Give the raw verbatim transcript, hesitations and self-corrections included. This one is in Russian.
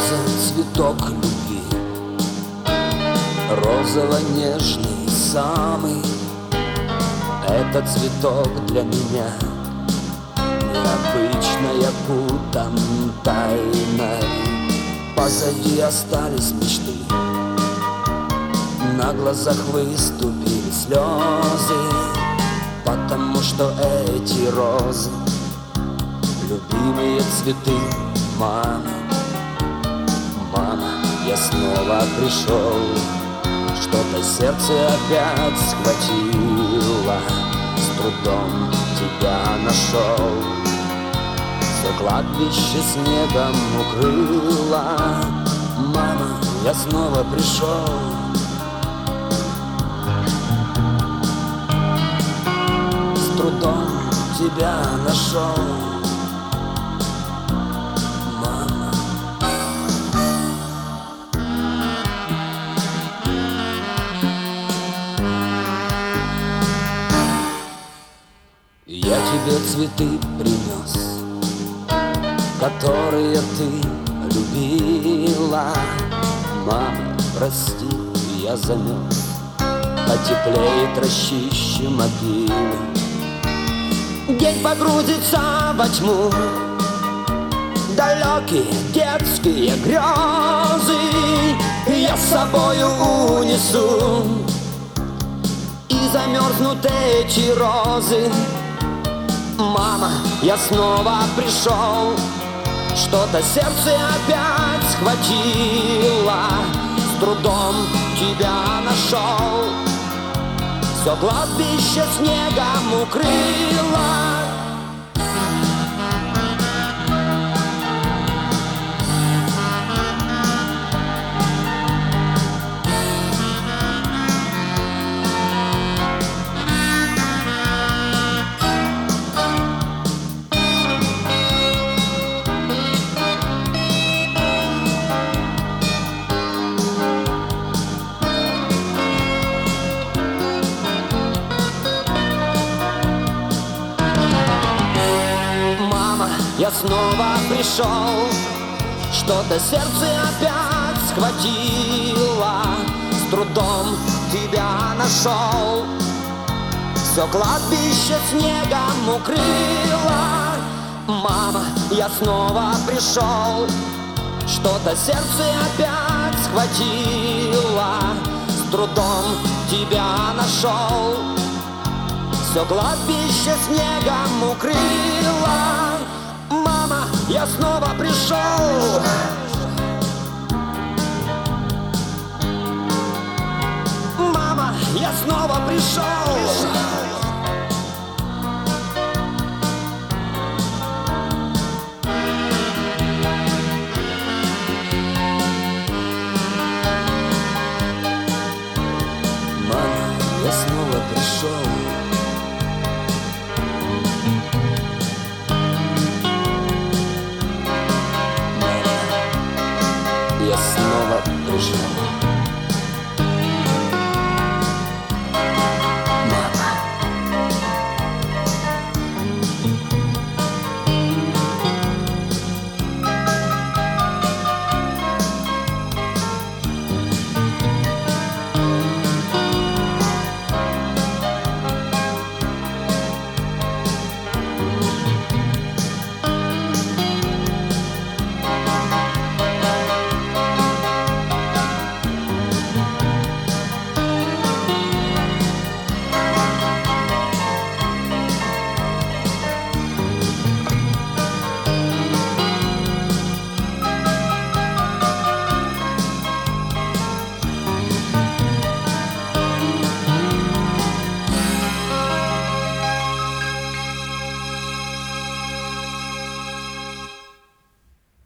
роза, цветок любви, розово-нежный самый. Этот цветок для меня необычная путан тайной. Позади остались мечты, на глазах выступили слезы, потому что эти розы — любимые цветы мамы. Мама, я снова пришел, что-то сердце опять схватило, с трудом тебя нашел. Все кладбище снегом укрыло. Мама, я снова пришел. С трудом тебя нашел. Мама. Я тебе цветы принес, которые ты любила. Мама, прости, я замерз, потеплеет рощище могилы. День погрузится во тьму, далекие детские грезы я с собою унесу, и замерзнут эти розы. Мама, я снова пришел, что-то сердце опять схватило, с трудом тебя нашел. Все кладбище снегом укрыло. Я снова пришел, что-то сердце опять схватило, с трудом тебя нашел. Все кладбище снегом укрыло. Мама, я снова пришел, что-то сердце опять схватило, с трудом тебя нашел. Все кладбище снегом укрыло. Мама, я снова пришел. Мама, я снова пришел. Мама, я снова пришел. Я снова пришел.